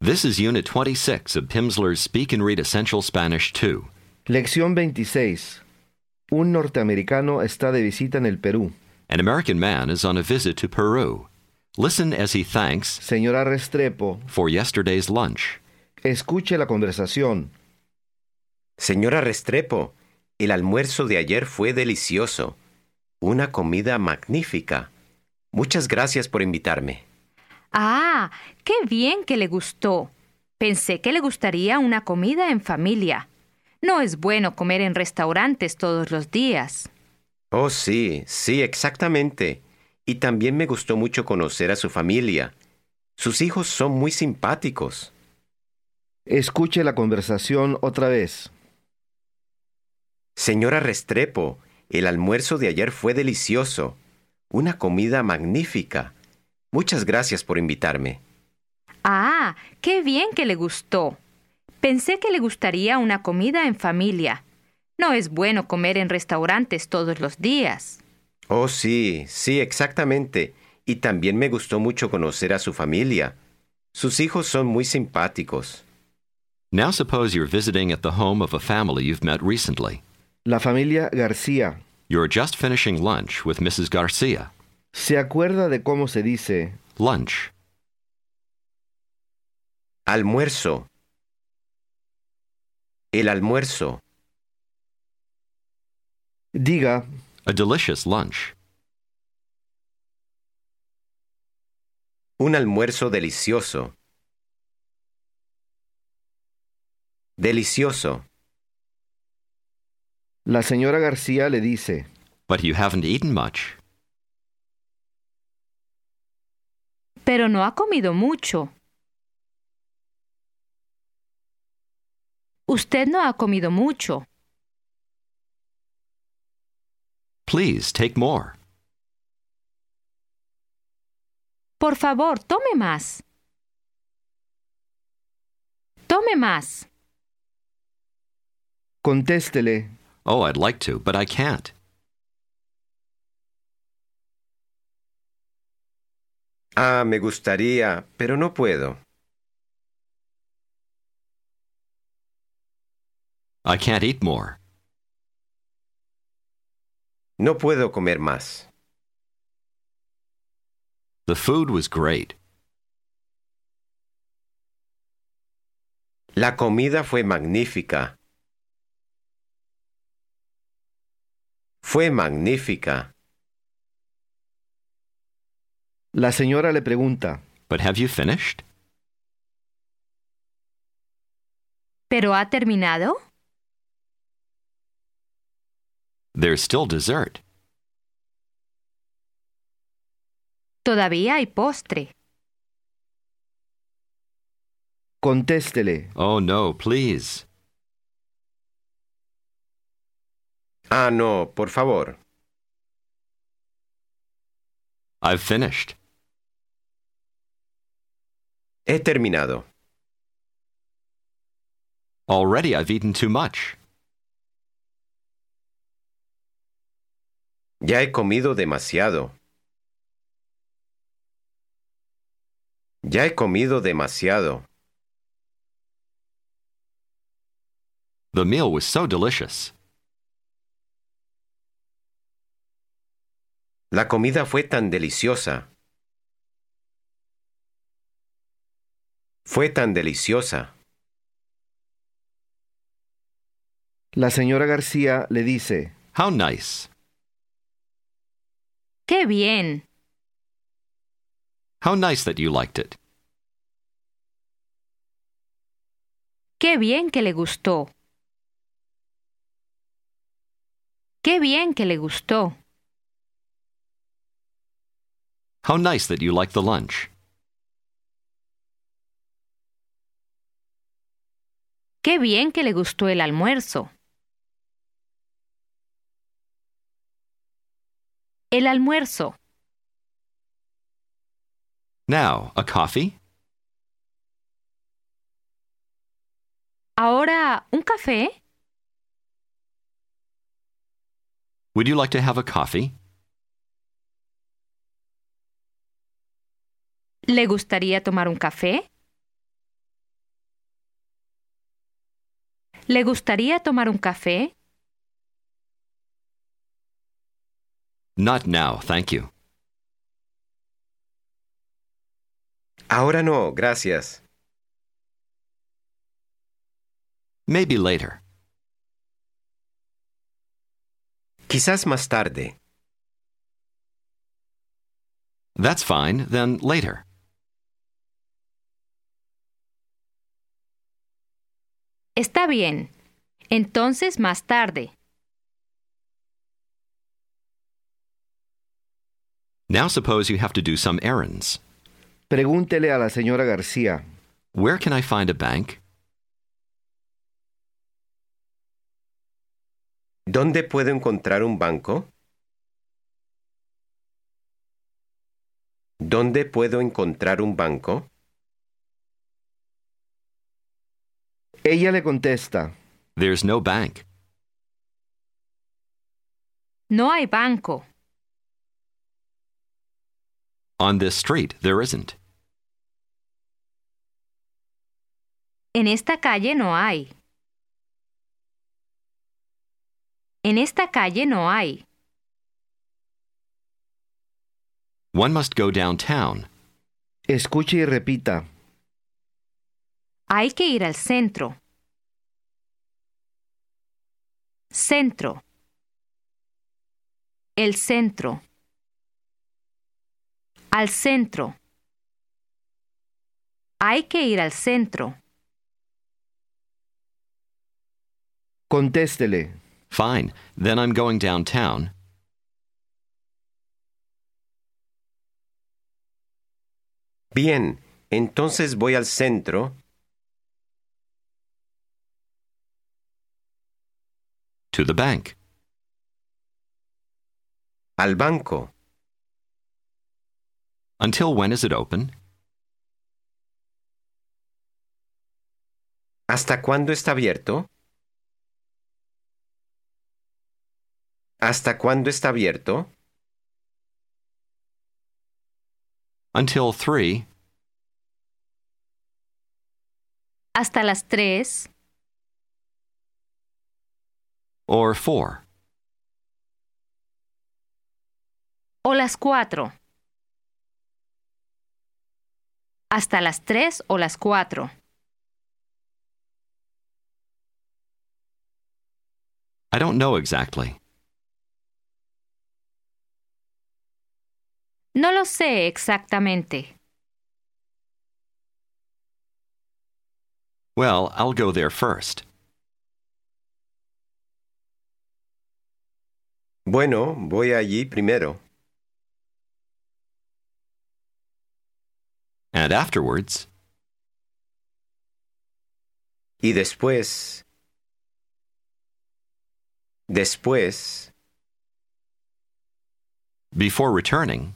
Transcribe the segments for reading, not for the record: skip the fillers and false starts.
This is Unit 26 of Pimsleur's Speak and Read Essential Spanish 2. Lección 26. Un norteamericano está de visita en el Perú. An American man is on a visit to Peru. Listen as he thanks Señora Restrepo, for yesterday's lunch. escuche la conversación. Señora Restrepo, el almuerzo de ayer fue delicioso. Una comida magnífica. Muchas gracias por invitarme. ¡Ah! ¡Qué bien que le gustó! Pensé que le gustaría una comida en familia. No es bueno comer en restaurantes todos los días. Oh, sí, exactamente. Y también me gustó mucho conocer a su familia. Sus hijos son muy simpáticos. Escuche la conversación otra vez. Señora Restrepo, el almuerzo de ayer fue delicioso. Una comida magnífica. Muchas gracias por invitarme. ¡Ah! ¡Qué bien que le gustó! Pensé que le gustaría una comida en familia. No es bueno comer en restaurantes todos los días. Oh, sí, exactamente. Y también me gustó mucho conocer a su familia. Sus hijos son muy simpáticos. Now suppose you're visiting at the home of a family you've met recently. La familia García. You're just finishing lunch with Mrs. Garcia. ¿Se acuerda de cómo se dice Lunch. Almuerzo. El almuerzo. Diga, A delicious lunch. Un almuerzo delicioso. Delicioso. la señora García le dice, But you haven't eaten much. Pero no ha comido mucho. Usted no ha comido mucho. Please take more. Por favor, tome más. Tome más. contéstele, Oh, I'd like to, but I can't. Ah, me gustaría, pero no puedo. I can't eat more. No puedo comer más. The food was great. La comida fue magnífica. Fue magnífica. la señora le pregunta, But have you finished? ¿Pero ha terminado? There's still dessert. Todavía hay postre. contéstele, Oh, no, please. Ah, no, por favor. I've finished. He terminado. Already I've eaten too much. Ya he comido demasiado. Ya he comido demasiado. The meal was so delicious. La comida fue tan deliciosa. Fue tan deliciosa. la señora García le dice, How nice. ¡Qué bien! How nice that you liked it. ¡Qué bien que le gustó! ¡Qué bien que le gustó! How nice that you liked the lunch. ¡Qué bien que le gustó el almuerzo! El almuerzo. Now, a coffee? Ahora, ¿un café? Would you like to have a coffee? ¿Le gustaría tomar un café? ¿Le gustaría tomar un café? Not now, thank you. Ahora no, gracias. Maybe later. Quizás más tarde. That's fine, then later. Está bien. Entonces más tarde. Now suppose you have to do some errands. Pregúntele a la señora García. Where can I find a bank? ¿Dónde puedo encontrar un banco? ¿Dónde puedo encontrar un banco? Ella le contesta. There's no bank. No hay banco. On this street, there isn't. En esta calle no hay. En esta calle no hay. One must go downtown. Escuche y repita. Hay que ir al centro. Centro. El centro. Al centro. Hay que ir al centro. Contéstele. Fine, then I'm going downtown. Bien, entonces voy al centro. To the bank. Al banco. Until when is it open? ¿Hasta cuándo está abierto? ¿Hasta cuándo está abierto? Until 3. Hasta las 3. Or 4. O las 4. Hasta las 3 o las 4. I don't know exactly. No lo sé exactamente. Well, I'll go there first. Bueno, voy allí primero. And afterwards, Y después... Después... before returning,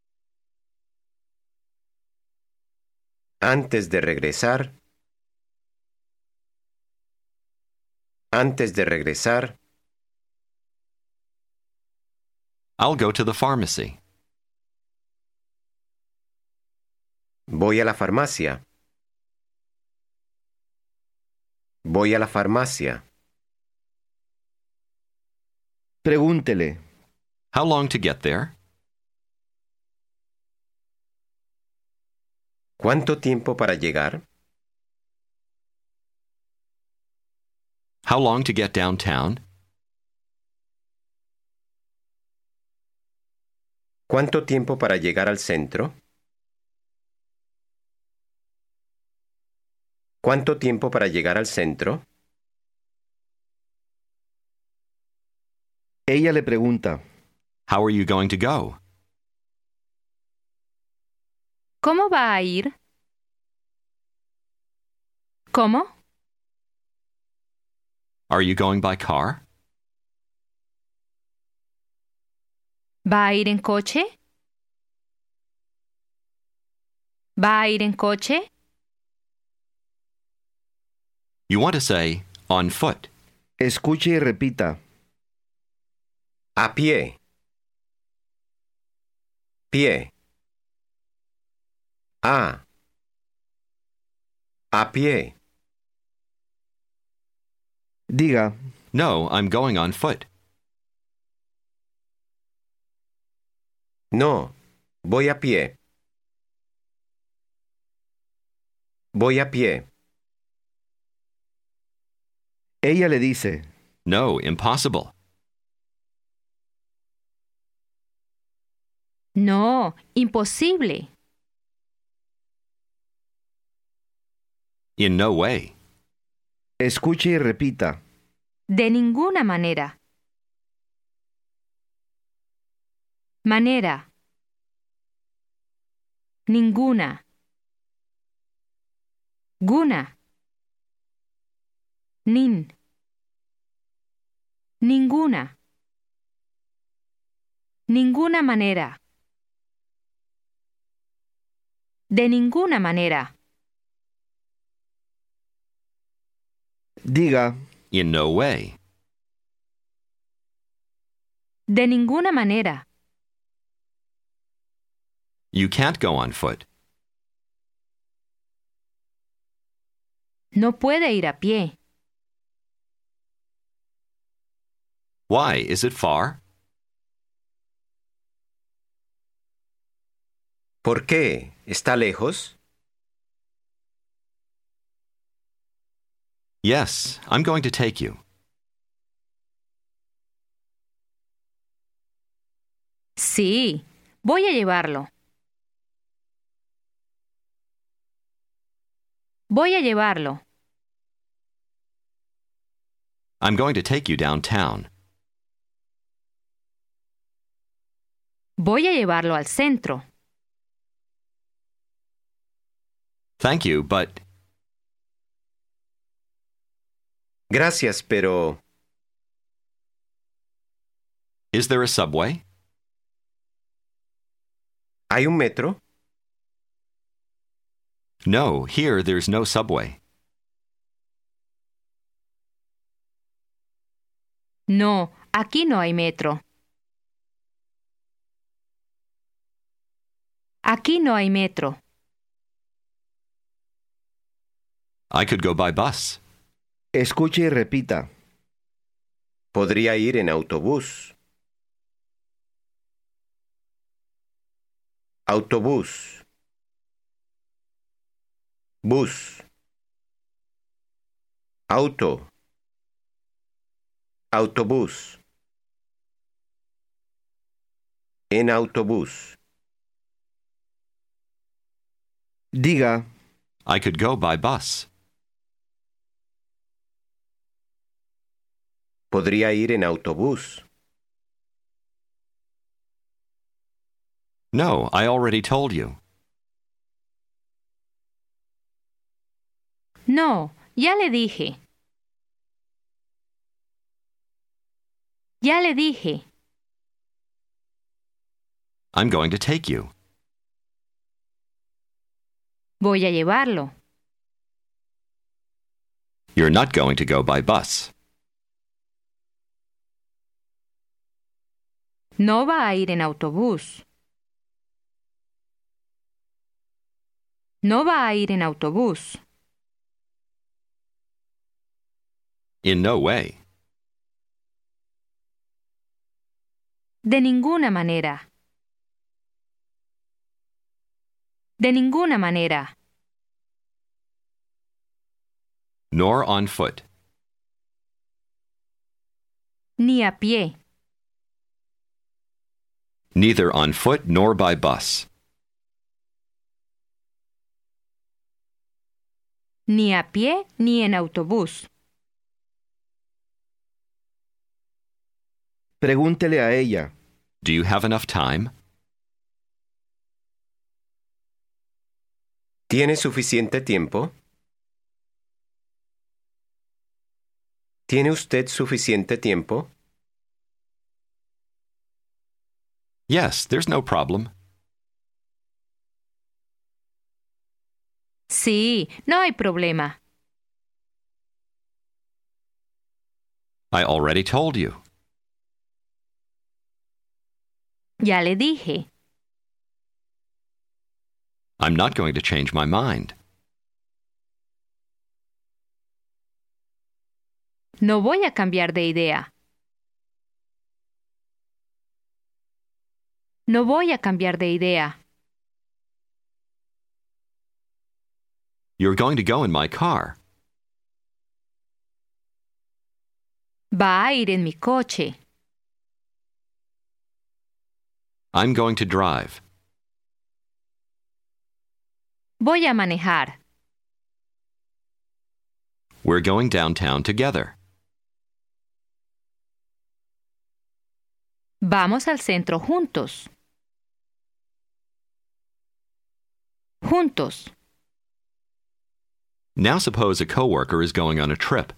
Antes de regresar... Antes de regresar... I'll go to the pharmacy. Voy a la farmacia. Voy a la farmacia. Pregúntele. How long to get there? ¿Cuánto tiempo para llegar? How long to get downtown? ¿Cuánto tiempo para llegar al centro? ¿Cuánto tiempo para llegar al centro? Ella le pregunta. How are you going to go? ¿Cómo va a ir? ¿Cómo? Are you going by car? ¿Va a ir en coche? ¿Va a ir en coche? You want to say on foot. Escuche y repita. A pie. Pie. A. A pie. Diga, No, I'm going on foot. No, voy a pie. Voy a pie. ella le dice, No, impossible. No, imposible. In no way. escuche y repita. De ninguna manera. Manera. Ninguna. Guna. Nin. Ninguna. Ninguna manera. De ninguna manera. Diga, In no way. De ninguna manera. You can't go on foot. No puede ir a pie. Why? Is it far? ¿Por qué? ¿Está lejos? Yes, I'm going to take you. Sí, voy a llevarlo. Voy a llevarlo. I'm going to take you downtown. Voy a llevarlo al centro. Thank you, but Gracias, pero... is there a subway? ¿Hay un metro? No, here there's no subway. No, aquí no hay metro. Aquí no hay metro. I could go by bus. escuche y repita. Podría ir en autobús. Autobús. Bus. Auto. Autobús. En autobús. Diga, I could go by bus. Podría ir en autobús. No, I already told you. No, ya le dije. Ya le dije. I'm going to take you. Voy a llevarlo. You're not going to go by bus. No va a ir en autobús. No va a ir en autobús. In no way. De ninguna manera. De ninguna manera. Nor on foot. Ni a pie. Neither on foot nor by bus. Ni a pie ni en autobús. pregúntele a ella. Do you have enough time? ¿Tiene suficiente tiempo? ¿Tiene usted suficiente tiempo? Yes, there's no problem. Sí, no hay problema. I already told you. Ya le dije. I'm not going to change my mind. No voy a cambiar de idea. No voy a cambiar de idea. You're going to go in my car. Va a ir en mi coche. I'm going to drive. Voy a manejar. We're going downtown together. Vamos al centro juntos. Juntos. Now suppose a coworker is going on a trip.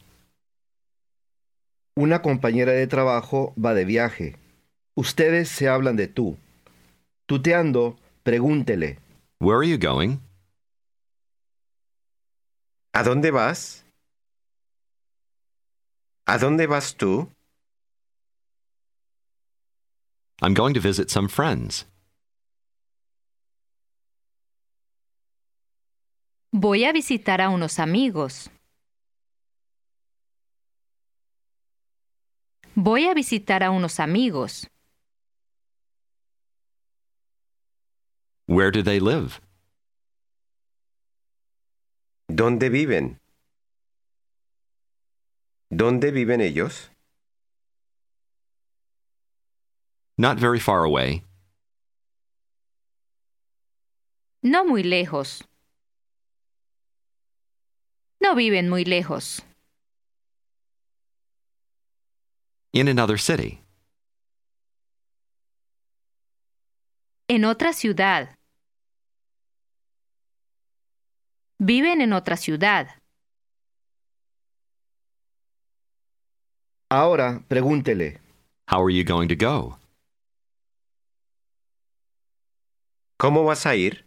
Una compañera de trabajo va de viaje. Ustedes se hablan de tú. Tuteando, pregúntele. Where are you going? ¿A dónde vas? ¿A dónde vas tú? I'm going to visit some friends. Voy a visitar a unos amigos. Voy a visitar a unos amigos. Where do they live? ¿Dónde viven? ¿Dónde viven ellos? Not very far away. No muy lejos. No viven muy lejos. In another city. En otra ciudad. Viven en otra ciudad. Ahora, pregúntele. How are you going to go? ¿Cómo vas a ir?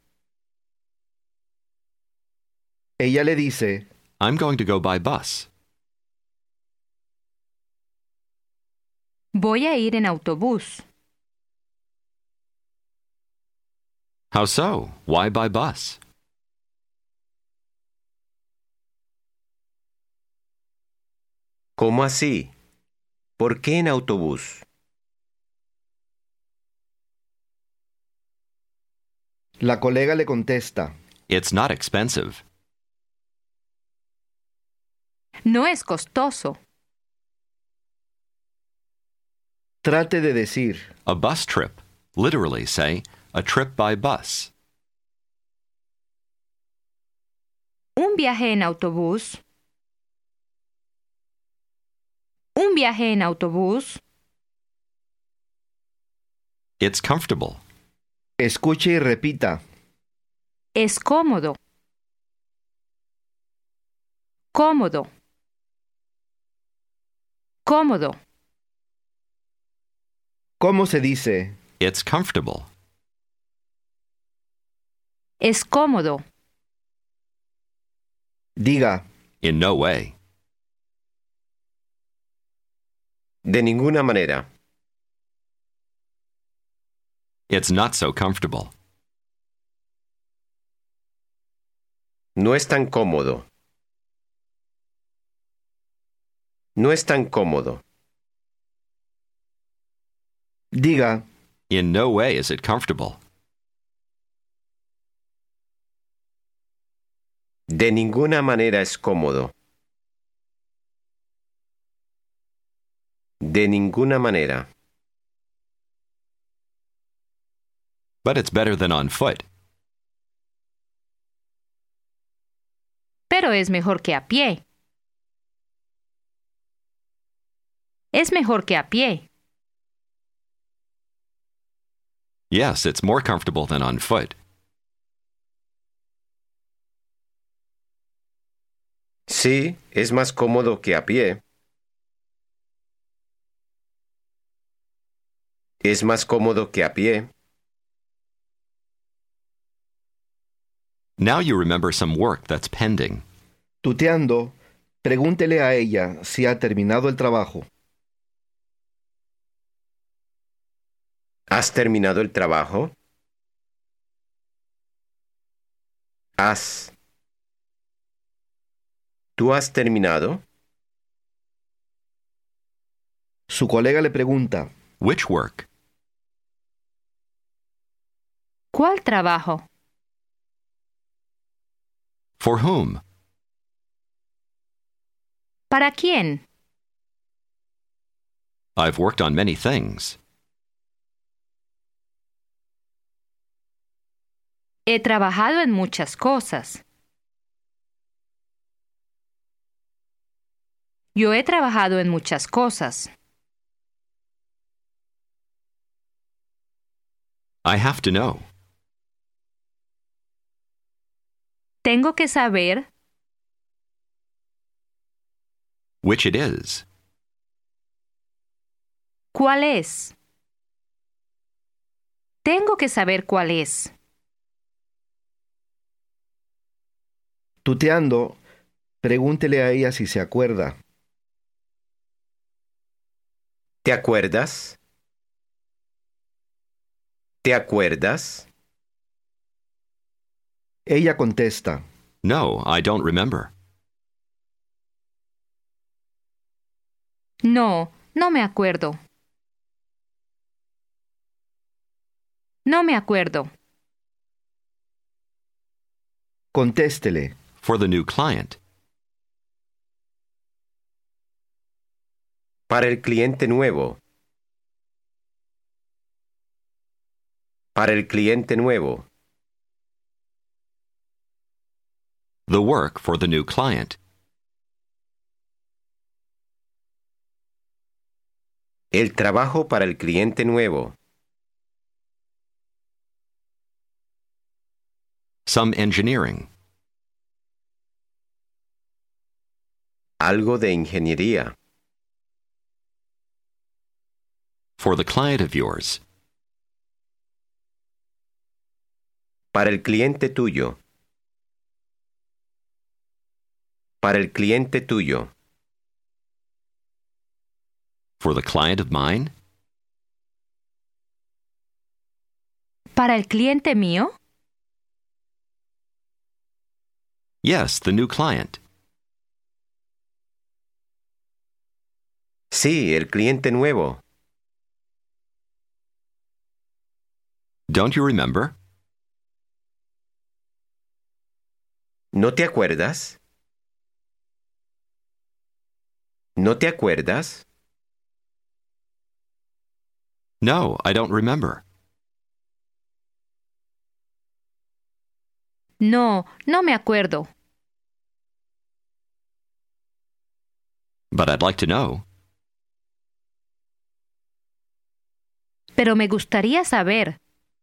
Ella le dice, I'm going to go by bus. Voy a ir en autobús. How so? Why by bus? ¿Cómo así? ¿Por qué en autobús? la colega le contesta, It's not expensive. No es costoso. trate de decir, A bus trip. Literally say, a trip by bus. Un viaje en autobús. Un viaje en autobús. It's comfortable. escuche y repita, Es cómodo. Cómodo. Cómodo. ¿cómo se dice? It's comfortable. Es cómodo. Diga, In no way. De ninguna manera. It's not so comfortable. No es tan cómodo. No es tan cómodo. diga, In no way is it comfortable. De ninguna manera es cómodo. De ninguna manera. But it's better than on foot. Pero es mejor que a pie. Es mejor que a pie. Yes, it's more comfortable than on foot. Sí, es más cómodo que a pie. Es más cómodo que a pie. Now you remember some work that's pending. tuteando, pregúntele a ella si ha terminado el trabajo. ¿Has terminado el trabajo? ¿Has? ¿Tú has terminado? Su colega le pregunta, Which work? ¿Cuál trabajo? For whom? ¿Para quién? I've worked on many things. He trabajado en muchas cosas. Yo he trabajado en muchas cosas. I have to know. Tengo que saber Which it is. cuál es. Tengo que saber cuál es. tuteando, pregúntele a ella si se acuerda. ¿Te acuerdas? ¿Te acuerdas? Ella contesta, No, I don't remember. No, no me acuerdo. No me acuerdo. contéstele, For the new client. Para el cliente nuevo. Para el cliente nuevo. The work for the new client. El trabajo para el cliente nuevo. Some engineering. Algo de ingeniería. For the client of yours. Para el cliente tuyo. Para el cliente tuyo. For the client of mine. ¿Para el cliente mío? Yes, the new client. Sí, el cliente nuevo. Don't you remember? ¿No te acuerdas? ¿No te acuerdas? No, I don't remember. No, no me acuerdo. But I'd like to know. Pero me gustaría saber.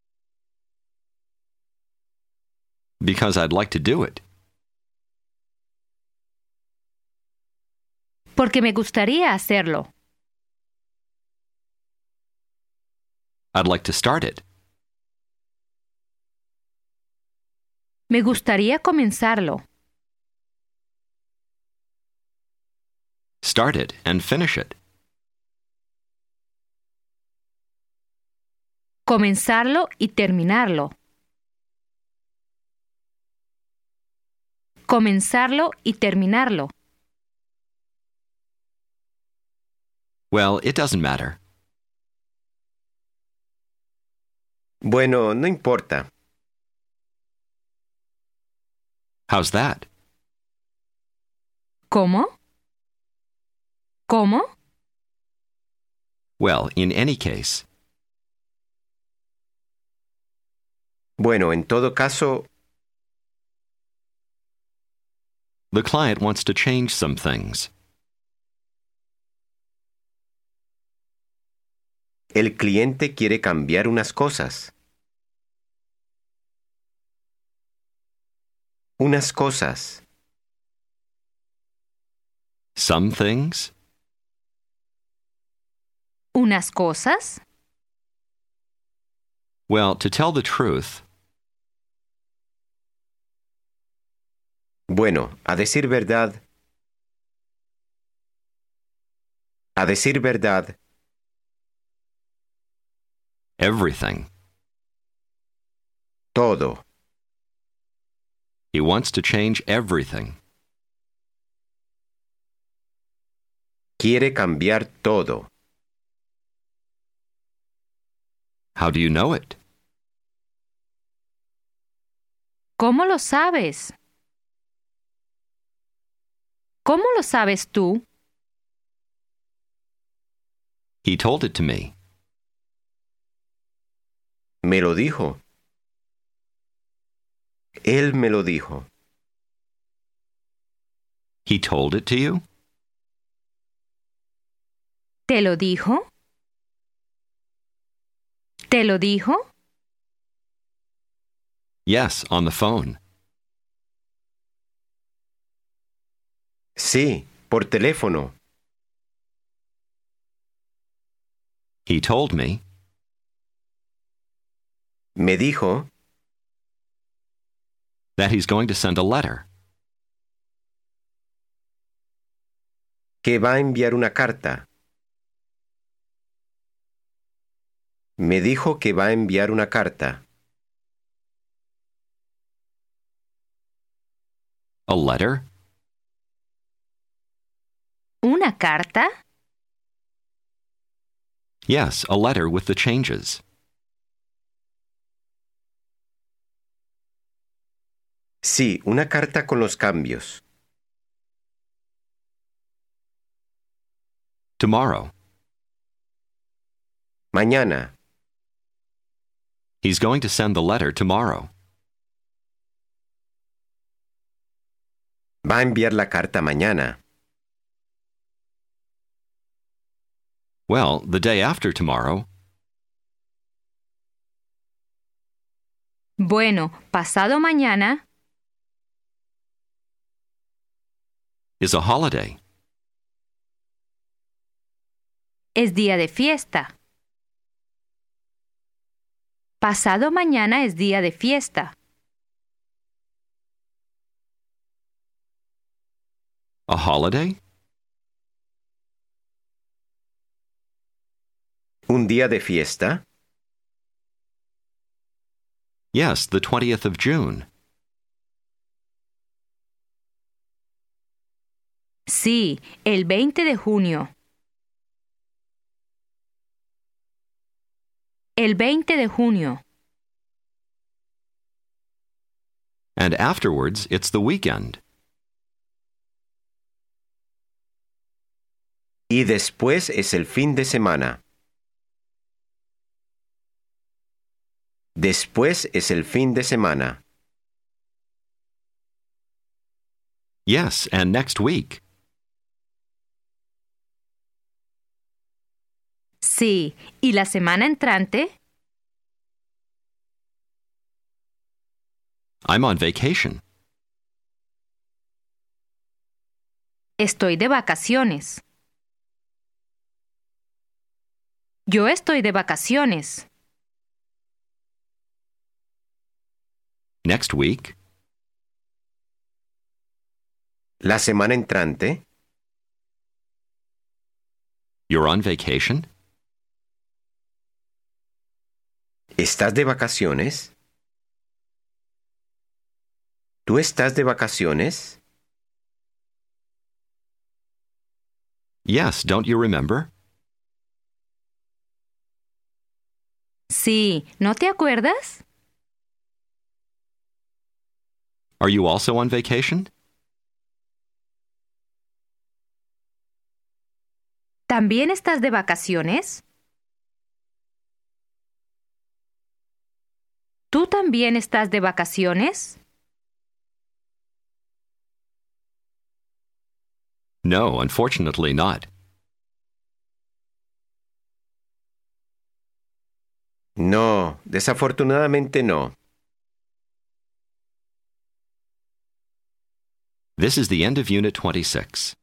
Because I'd like to do it. Porque me gustaría hacerlo. I'd like to start it. Me gustaría comenzarlo. Start it and finish it. Comenzarlo y terminarlo. Comenzarlo y terminarlo. Well, it doesn't matter. Bueno, no importa. How's that? ¿Cómo? ¿Cómo? Well, in any case. Bueno, en todo caso, The client wants to change some things. el cliente quiere cambiar unas cosas. Unas cosas. Some things? ¿Unas cosas? Well, to tell the truth, Bueno, a decir verdad. A decir verdad, everything. todo. He wants to change everything. Quiere cambiar todo. How do you know it? ¿Cómo lo sabes? ¿Cómo lo sabes tú? He told it to me. Me lo dijo. Él me lo dijo. He told it to you? ¿Te lo dijo? ¿Te lo dijo? Yes, on the phone. Sí, por teléfono. He told me. Me dijo That he's going to send a letter. que va a enviar una carta. Me dijo que va a enviar una carta. A letter? ¿Una carta? Yes, a letter with the changes. Sí, una carta con los cambios. Tomorrow. Mañana. He's going to send the letter tomorrow. Va a enviar la carta mañana. Well, the day after tomorrow. Bueno, pasado mañana Is a holiday. es día de fiesta. Pasado mañana es día de fiesta. A holiday? ¿Un día de fiesta? Yes, the 20th of June. Sí, el 20 de junio. El 20 de junio. And afterwards, it's the weekend. Y después es el fin de semana. Después es el fin de semana. Yes, and next week. Sí, ¿y la semana entrante? I'm on vacation. Estoy de vacaciones. Yo estoy de vacaciones. Next week. La semana entrante. You're on vacation? ¿Estás de vacaciones? ¿Tú estás de vacaciones? Yes, don't you remember? Sí, ¿no te acuerdas? Are you also on vacation? ¿También estás de vacaciones? ¿Tú también estás de vacaciones? No, unfortunately not. No, desafortunadamente no. This is the end of Unit 26.